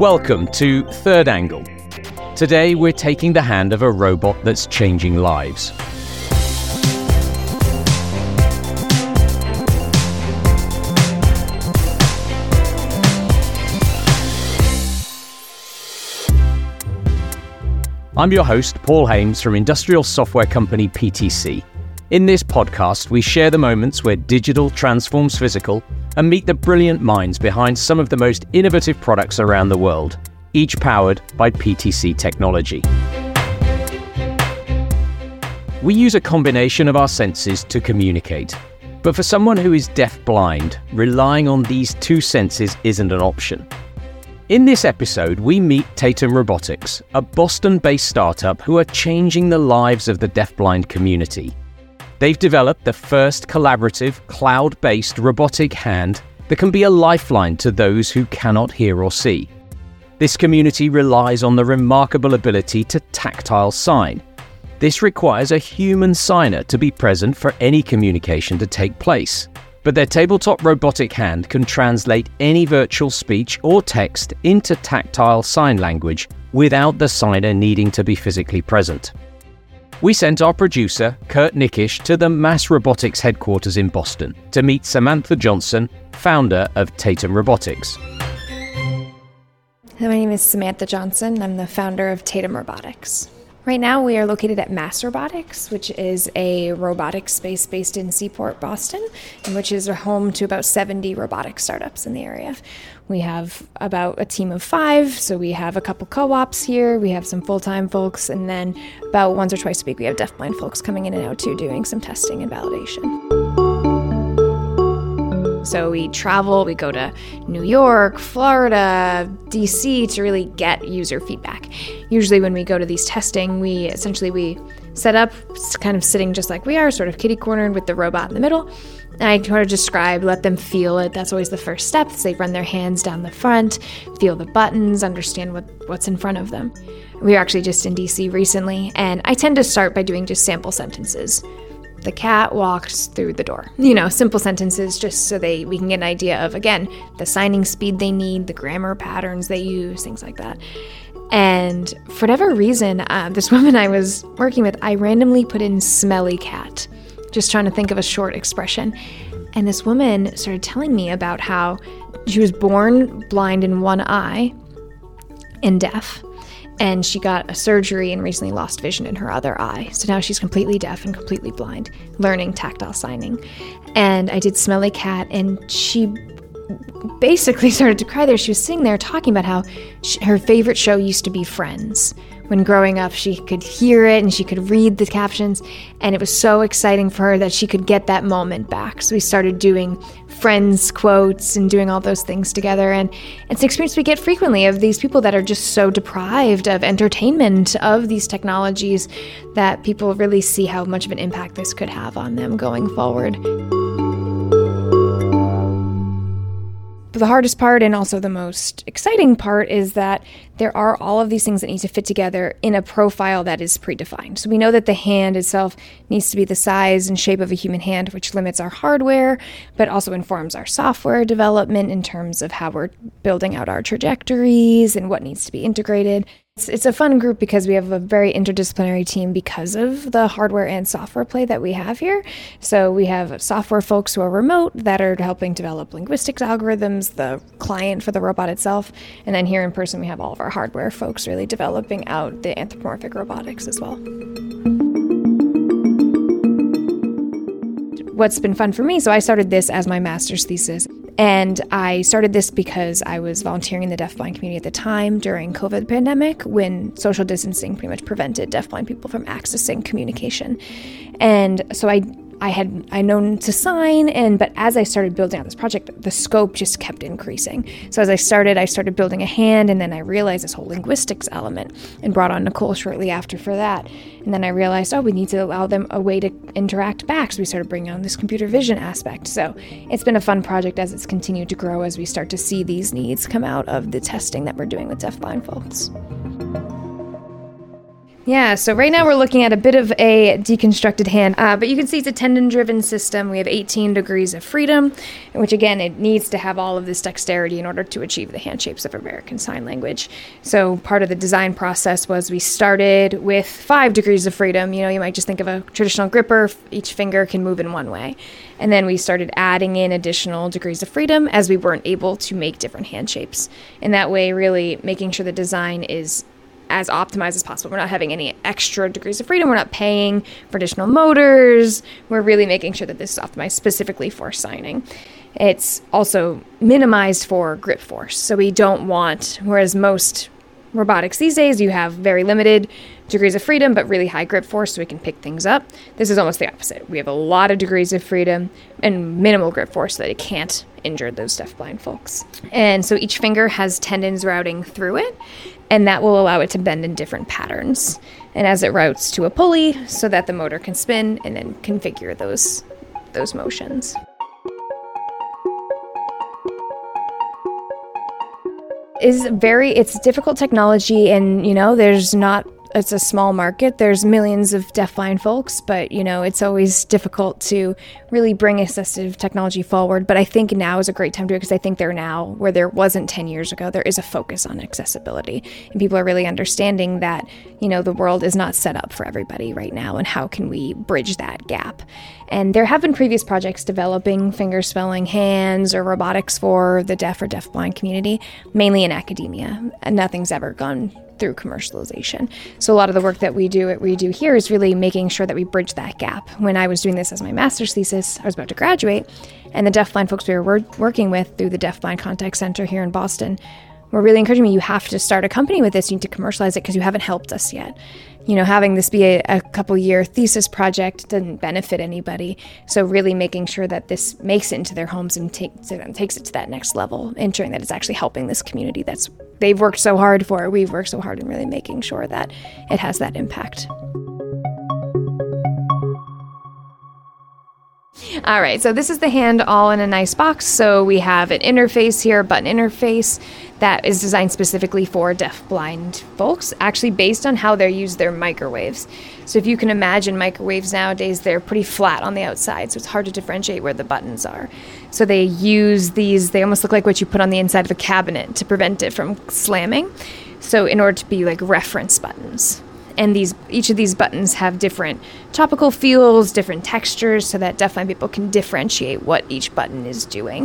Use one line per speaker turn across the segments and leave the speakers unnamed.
Welcome to Third Angle. Today we're taking the hand of a robot that's changing lives. I'm your host, Paul Hames from industrial software company PTC. In this podcast, we share the moments where digital transforms physical and meet the brilliant minds behind some of the most innovative products around the world, each powered by PTC technology. We use a combination of our senses to communicate, but for someone who is deaf-blind, relying on these two senses isn't an option. In this episode, we meet Tatum Robotics, a Boston-based startup who are changing the lives of the deaf-blind community. They've developed the first collaborative, cloud-based robotic hand that can be a lifeline to those who cannot hear or see. This community relies on the remarkable ability to tactile sign. This requires a human signer to be present for any communication to take place. But their tabletop robotic hand can translate any virtual speech or text into tactile sign language without the signer needing to be physically present. We sent our producer, Kurt Nickisch, to the Mass Robotics headquarters in Boston to meet Samantha Johnson, founder of Tatum Robotics.
My name is Samantha Johnson. I'm the founder of Tatum Robotics. Right now, we are located at Mass Robotics, which is a robotics space based in Seaport, Boston, and which is home to about 70 robotics startups in the area. We have about a team of 5, so we have a couple co-ops here, we have some full-time folks, and then about once or twice a week we have deafblind folks coming in and out too, doing some testing and validation. So we travel, we go to New York, Florida, DC to really get user feedback. Usually when we go to these testing, we set up kind of sitting just like we are, sort of kitty-cornered with the robot in the middle. And I try to describe, let them feel it. That's always the first step. They run their hands down the front, feel the buttons, understand what's in front of them. We were actually just in DC recently, and I tend to start by doing just sample sentences. The cat walked through the door. Simple sentences just so we can get an idea of, again, the signing speed they need, the grammar patterns they use, things like that. And for whatever reason, this woman I was working with, I randomly put in smelly cat, just trying to think of a short expression. And this woman started telling me about how she was born blind in one eye and deaf. And she got a surgery and recently lost vision in her other eye. So now she's completely deaf and completely blind, learning tactile signing. And I did smelly cat, and she basically started to cry there. She was sitting there talking about how her favorite show used to be Friends. When growing up, she could hear it and she could read the captions, and it was so exciting for her that she could get that moment back. So we started doing Friends quotes and doing all those things together, and it's an experience we get frequently of these people that are just so deprived of entertainment, of these technologies, that people really see how much of an impact this could have on them going forward. But the hardest part, and also the most exciting part, is that there are all of these things that need to fit together in a profile that is predefined. So we know that the hand itself needs to be the size and shape of a human hand, which limits our hardware, but also informs our software development in terms of how we're building out our trajectories and what needs to be integrated. It's a fun group because we have a very interdisciplinary team because of the hardware and software play that we have here. So we have software folks who are remote that are helping develop linguistics algorithms, the client for the robot itself, and then here in person we have all of our hardware folks really developing out the anthropomorphic robotics as well. What's been fun for me, so I started this as my master's thesis. And I started this because I was volunteering in the deafblind community at the time during COVID pandemic, when social distancing pretty much prevented deafblind people from accessing communication. And so I known to sign, but as I started building out this project, the scope just kept increasing. So as I started building a hand, and then I realized this whole linguistics element and brought on Nicole shortly after for that. And then I realized, we need to allow them a way to interact back. So we started bringing on this computer vision aspect. So it's been a fun project as it's continued to grow, as we start to see these needs come out of the testing that we're doing with deafblind folks. Yeah, so right now we're looking at a bit of a deconstructed hand, but you can see it's a tendon-driven system. We have 18 degrees of freedom, which again, it needs to have all of this dexterity in order to achieve the hand shapes of American Sign Language. So part of the design process was we started with 5 degrees of freedom. You might just think of a traditional gripper. Each finger can move in one way. And then we started adding in additional degrees of freedom as we weren't able to make different hand shapes. In that way, really making sure the design is as optimized as possible. We're not having any extra degrees of freedom. We're not paying for additional motors. We're really making sure that this is optimized specifically for signing. It's also minimized for grip force. So we don't want, whereas most robotics these days, you have very limited degrees of freedom, but really high grip force so we can pick things up. This is almost the opposite. We have a lot of degrees of freedom and minimal grip force so that it can't injure those deafblind folks. And so each finger has tendons routing through it, and that will allow it to bend in different patterns. And as it routes to a pulley so that the motor can spin and then configure those motions. It's difficult technology, and it's a small market. There's millions of deafblind folks, but it's always difficult to really bring assistive technology forward. But I think now is a great time to do it, because I think they're now where there wasn't 10 years ago. There is a focus on accessibility, and people are really understanding that the world is not set up for everybody right now, and how can we bridge that gap? And there have been previous projects developing finger-spelling hands or robotics for the deaf or deafblind community, mainly in academia, and nothing's ever gone through commercialization. So a lot of the work that we do here is really making sure that we bridge that gap. When I was doing this as my master's thesis, I was about to graduate, and the deafblind folks we were working with through the Deafblind Contact Center here in Boston were really encouraging me, you have to start a company with this, you need to commercialize it because you haven't helped us yet. Having this be a couple-year thesis project didn't benefit anybody. So really making sure that this makes it into their homes and takes it to that next level, ensuring that it's actually helping this community they've worked so hard for. We've worked so hard in really making sure that it has that impact. All right, so this is the hand all in a nice box. So we have an interface here, button interface, that is designed specifically for deaf-blind folks, actually based on how they use their microwaves. So if you can imagine microwaves nowadays, they're pretty flat on the outside, so it's hard to differentiate where the buttons are. So they use these, they almost look like what you put on the inside of a cabinet to prevent it from slamming. So in order to be like reference buttons. And each of these buttons have different topical feels, different textures, so that deafblind people can differentiate what each button is doing.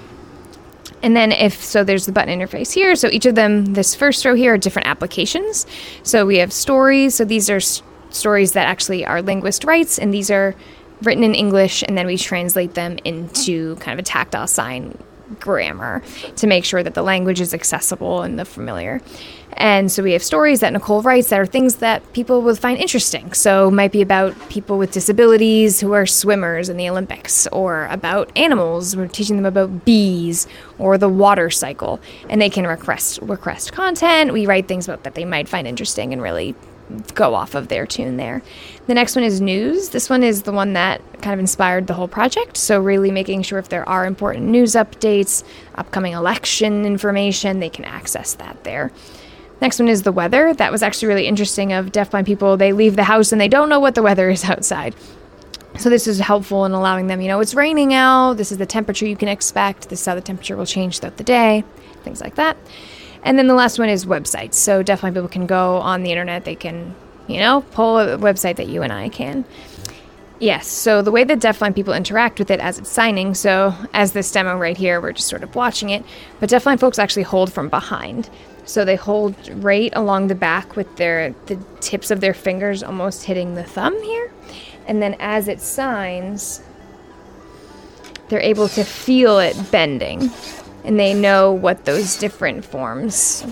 And then there's the button interface here. So each of them, this first row here, are different applications. So we have stories. So these are stories that actually our linguist writes, and these are written in English, and then we translate them into kind of a tactile sign grammar to make sure that the language is accessible and the familiar. And so we have stories that Nicole writes that are things that people will find interesting. So it might be about people with disabilities who are swimmers in the Olympics, or about animals. We're teaching them about bees or the water cycle, and they can request content. We write things about that they might find interesting and really go off of their tune there. The next one is news. This one is the one that kind of inspired the whole project. So really making sure if there are important news updates, upcoming election information, they can access that there. Next one is the weather. That was actually really interesting of deafblind people. They leave the house and they don't know what the weather is outside. So this is helpful in allowing them, it's raining out, this is the temperature you can expect, this is how the temperature will change throughout the day, things like that. And then the last one is websites. So deafblind people can go on the internet, they can, pull a website that you and I can. Yes, so the way that deafblind people interact with it as it's signing, so as this demo right here, we're just sort of watching it, but deafblind folks actually hold from behind. So they hold right along the back with the tips of their fingers almost hitting the thumb here. And then as it signs, they're able to feel it bending. And they know what those forms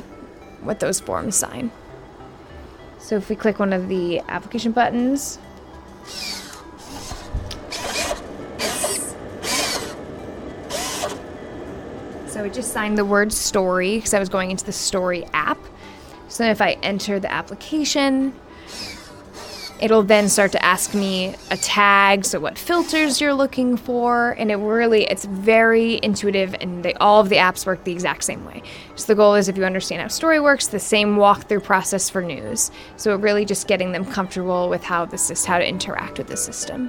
sign. So if we click one of the application buttons, so it just signed the word story because I was going into the story app. So then if I enter the application, It'll then start to ask me a tag, so what filters you're looking for, and it's very intuitive, and all of the apps work the exact same way. So the goal is, if you understand how Story works, the same walkthrough process for news. So really just getting them comfortable with how to interact with the system.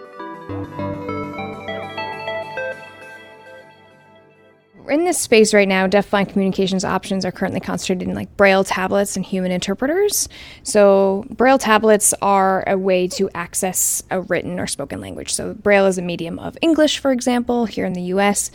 In this space right now, deafblind communications options are currently concentrated in Braille tablets and human interpreters. So Braille tablets are a way to access a written or spoken language. So Braille is a medium of English, for example, here in the US,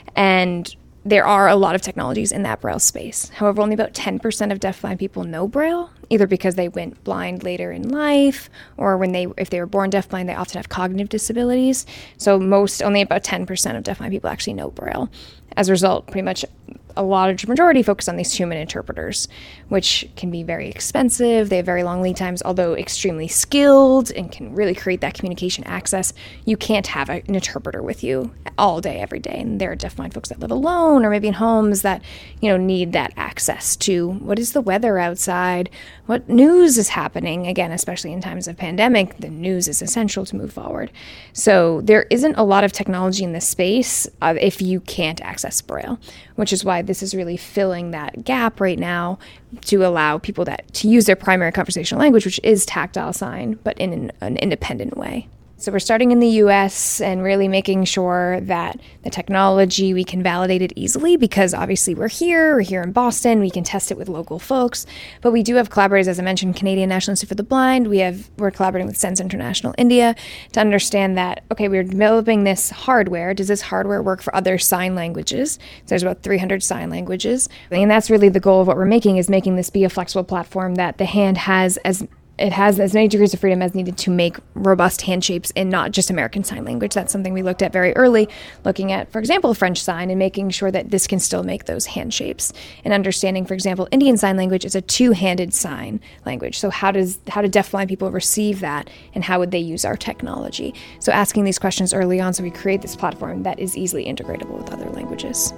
and there are a lot of technologies in that Braille space. However, only about 10% of deafblind people know Braille, either because they went blind later in life, or if they were born deafblind, they often have cognitive disabilities. So only about 10% of deafblind people actually know Braille. As a result, pretty much a large majority focus on these human interpreters, which can be very expensive. They have very long lead times, although extremely skilled and can really create that communication access. You can't have an interpreter with you all day, every day. And there are deafblind folks that live alone or maybe in homes that, need that access to what is the weather outside, what news is happening. Again, especially in times of pandemic, the news is essential to move forward. So there isn't a lot of technology in this space if you can't access Braille, which is why this is really filling that gap right now to allow people to use their primary conversational language, which is tactile sign, but in an independent way. So we're starting in the US and really making sure that the technology, we can validate it easily, because obviously we're here in Boston, we can test it with local folks, but we do have collaborators, as I mentioned, Canadian National Institute for the Blind. We're collaborating with Sense International India to understand that, okay, we're developing this hardware. Does this hardware work for other sign languages? So there's about 300 sign languages. And that's really the goal of what we're making, is making this be a flexible platform that the hand has as many degrees of freedom as needed to make robust hand shapes in not just American Sign Language. That's something we looked at very early, looking at, for example, French Sign, and making sure that this can still make those hand shapes. And understanding, for example, Indian Sign Language is a two-handed sign language. So how do deafblind people receive that, and how would they use our technology? So asking these questions early on, so we create this platform that is easily integratable with other languages.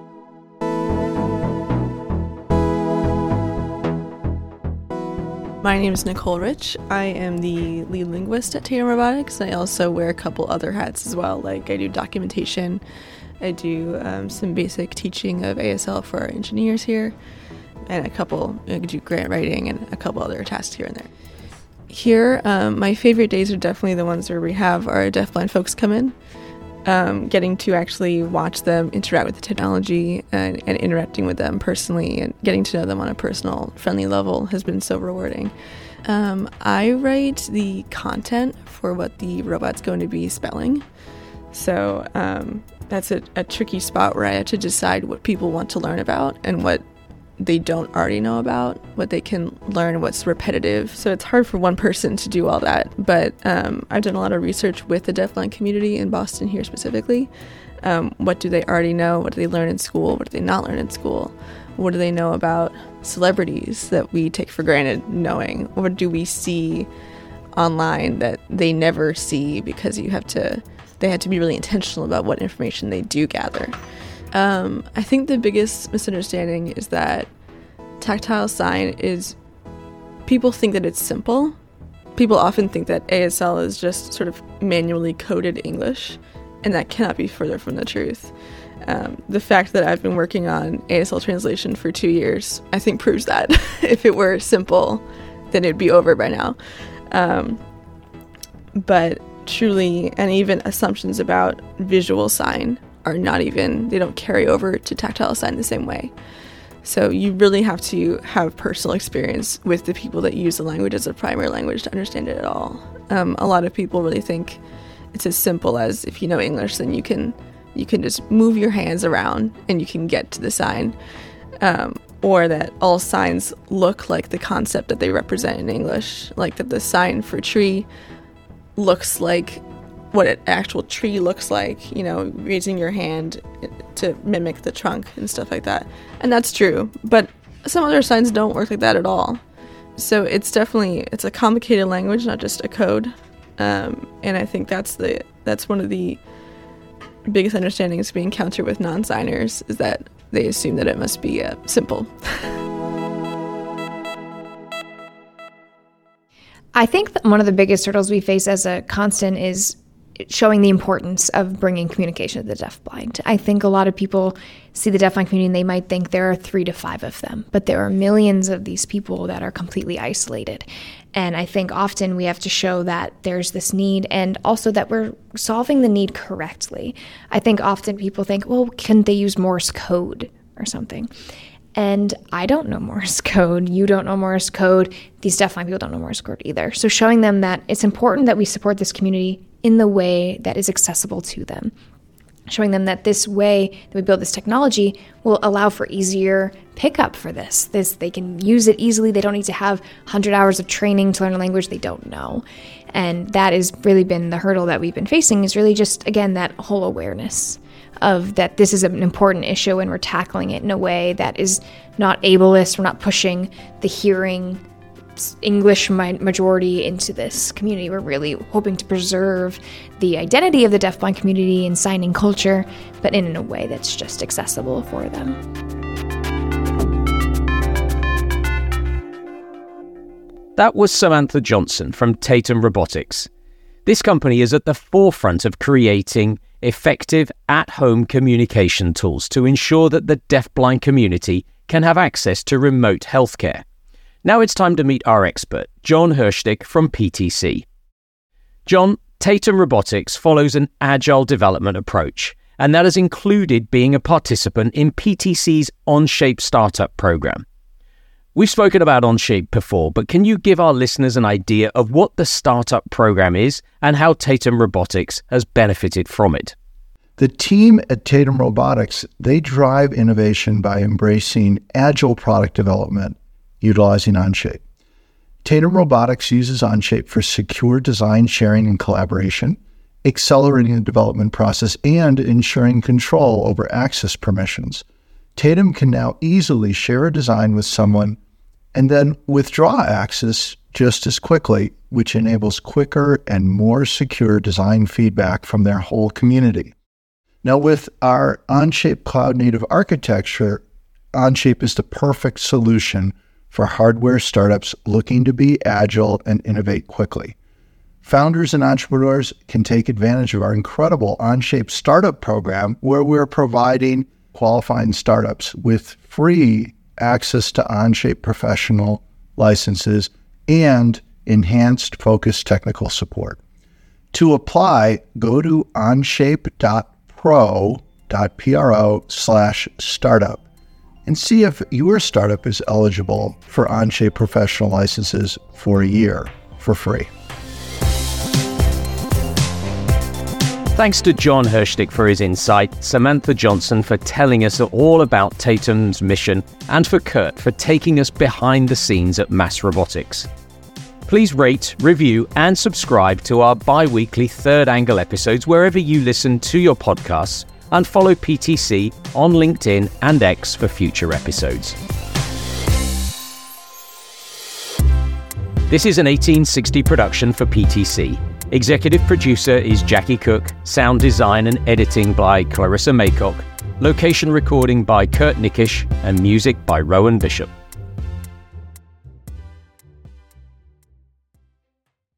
My name is Nicole Rich. I am the lead linguist at Tatum Robotics. I also wear a couple other hats as well, like I do documentation, I do some basic teaching of ASL for our engineers here, and I do grant writing and a couple other tasks here and there. Here, my favorite days are definitely the ones where we have our deafblind folks come in. Getting to actually watch them interact with the technology and interacting with them personally and getting to know them on a personal, friendly level has been so rewarding. I write the content for what the robot's going to be spelling. So that's a tricky spot where I have to decide what people want to learn about and what they don't already know about, what they can learn, what's repetitive. So it's hard for one person to do all that. But I've done a lot of research with the deafblind community in Boston here specifically. What do they already know? What do they learn in school? What do they not learn in school? What do they know about celebrities that we take for granted knowing? What do we see online that they never see because they have to be really intentional about what information they do gather? I think the biggest misunderstanding is that tactile sign is, people think that it's simple. People often think that ASL is just sort of manually coded English, and that cannot be further from the truth. The fact that I've been working on ASL translation for 2 years, I think proves that. If it were simple, then it'd be over by now. But truly, and even assumptions about visual sign they don't carry over to tactile sign the same way. So you really have to have personal experience with the people that use the language as a primary language to understand it at all. A lot of people really think it's as simple as, if you know English, then you can just move your hands around and you can get to the sign, or that all signs look like the concept that they represent in English, like that the sign for tree looks like what an actual tree looks like, raising your hand to mimic the trunk and stuff like that. And that's true, but some other signs don't work like that at all. So it's a complicated language, not just a code. And I think that's one of the biggest understandings we encounter with non-signers, is that they assume that it must be simple.
I think that one of the biggest hurdles we face as a constant is showing the importance of bringing communication to the deafblind. I think a lot of people see the deafblind community and they might think there are 3 to 5 of them, but there are millions of these people that are completely isolated. And I think often we have to show that there's this need and also that we're solving the need correctly. I think often people think, well, can they use Morse code or something? And I don't know Morse code. You don't know Morse code. These deafblind people don't know Morse code either. So showing them that it's important that we support this community in the way that is accessible to them. Showing them that this way that we build this technology will allow for easier pickup for this. They can use it easily. They don't need to have 100 hours of training to learn a language they don't know. And that has really been the hurdle that we've been facing, is really just, again, that whole awareness of that this is an important issue and we're tackling it in a way that is not ableist. We're not pushing the hearing English majority into this community. We're really hoping to preserve the identity of the deafblind community and signing culture, but in a way that's just accessible for them.
That was Samantha Johnson from Tatum Robotics. This company is at the forefront of creating effective at-home communication tools to ensure that the deafblind community can have access to remote healthcare. Now it's time to meet our expert, John Hirschtick from PTC. John, Tatum Robotics follows an agile development approach, and that has included being a participant in PTC's Onshape startup program. We've spoken about Onshape before, but can you give our listeners an idea of what the startup program is and how Tatum Robotics has benefited from it?
The team at Tatum Robotics, they drive innovation by embracing agile product development, utilizing Onshape. Tatum Robotics uses Onshape for secure design sharing and collaboration, accelerating the development process, and ensuring control over access permissions. Tatum can now easily share a design with someone and then withdraw access just as quickly, which enables quicker and more secure design feedback from their whole community. Now, with our Onshape cloud-native architecture, Onshape is the perfect solution for hardware startups looking to be agile and innovate quickly. Founders and entrepreneurs can take advantage of our incredible Onshape startup program, where we're providing qualifying startups with free access to Onshape professional licenses and enhanced focused technical support. To apply, go to onshape.pro.startup and see if your startup is eligible for Onshape professional licenses for a year for free.
Thanks to John Hirschtick for his insight, Samantha Johnson for telling us all about Tatum's mission, and for Kurt for taking us behind the scenes at Mass Robotics. Please rate, review, and subscribe to our bi-weekly Third Angle episodes wherever you listen to your podcasts, and follow PTC on LinkedIn and X for future episodes. This is an 1860 production for PTC. Executive producer is Jackie Cook, sound design and editing by Clarissa Maycock, location recording by Kurt Nickish, and music by Rowan Bishop.